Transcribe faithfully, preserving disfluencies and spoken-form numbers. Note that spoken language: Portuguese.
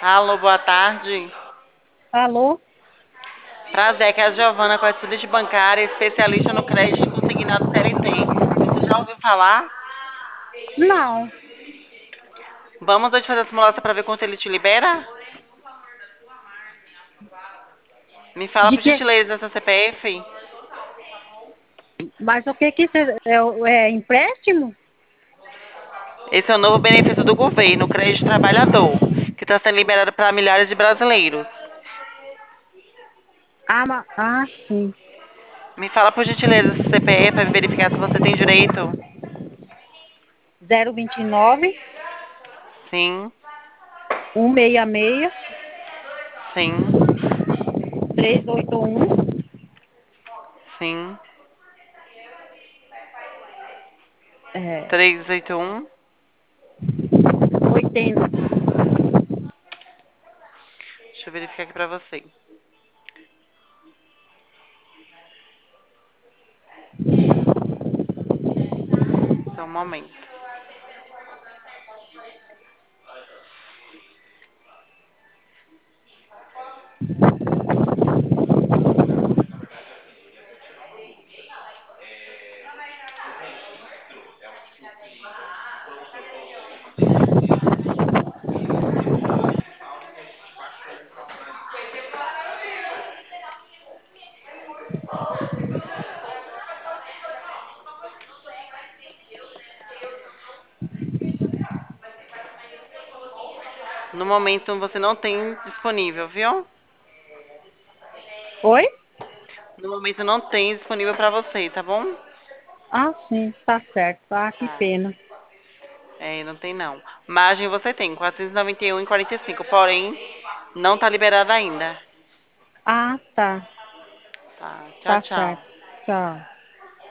Alô, boa tarde. Alô? Prazer, aqui é a Giovana, correspondente bancária, especialista no crédito consignado C L T. Você já ouviu falar? Não. Vamos hoje fazer a simulação para ver quanto ele te libera? Me fala De por que? gentileza essa C P F. Mas o que que isso é, é, é empréstimo? Esse é o novo benefício do governo, o crédito trabalhador, que está sendo liberado para milhares de brasileiros. Ah, ma- ah, sim. Me fala por gentileza essa C P F para verificar se você tem direito. Zero vinte e nove, Sim, um seis seis, sim, três oito um, sim. é, trezentos e oitenta e um. oitenta. Deixa eu verificar aqui para você. Só um momento. No momento você não tem disponível, viu? Oi? No momento não tem disponível para você, tá bom? Ah, sim, tá certo. Ah, que Tá. pena. É, não tem não. Margem você tem, quatrocentos e noventa e um e quarenta e cinco, porém não tá liberada ainda. Ah, tá. Tá. Tchau, Tá tchau. certo. Tchau.